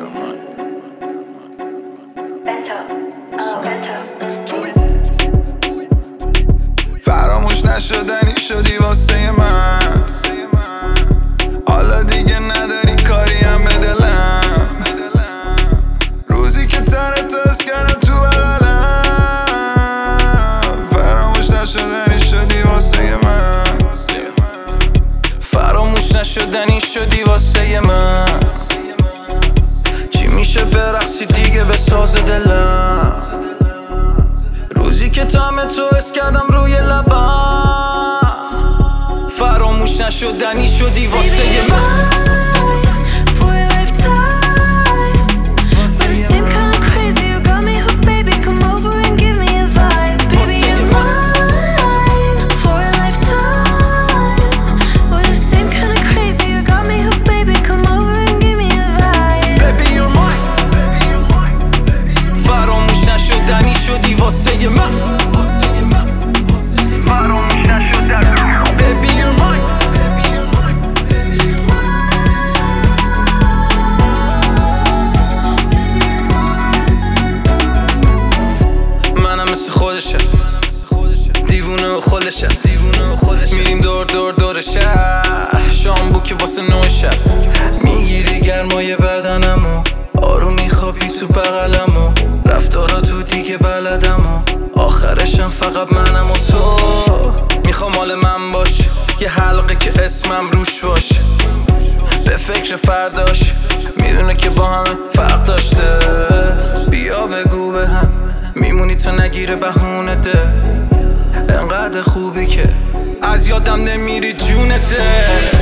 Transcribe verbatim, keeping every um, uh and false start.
فراموش نشدنی شدی واسه من، حالا دیگه نداری کاری هم به دلم. روزی که تنه تو حس کردم تو بغلم، فراموش نشدنی شدی واسه من. فراموش نشدنی شدی واسه من. چی میشه برقصی دیگه به ساز دلم؟ روزی که طعم تو حس کردم روی لبم، فراموش نشدنی شدی واسه من. شدی واسه من. فراموش نشدنی Baby you're mine. منم مثل خودشم، دیوونه و خودشم. میریم دور دور دور شهر، شام بوکی واسه نو شب. میگیری گرمای بدنمو، آروم میخوابی تو بغلمو. رفتارا تو دیگه بلدم و آخرشم فقط منم و تو. میخوام مال من باش، یه حلقه که اسمم روش باش. به فکر فرداش، میدونه که با همه فرق داشته. بیا بگو به هم میمونی تا نگیره بهونه ده. انقدر خوبی که از یادم نمیری جونه ده.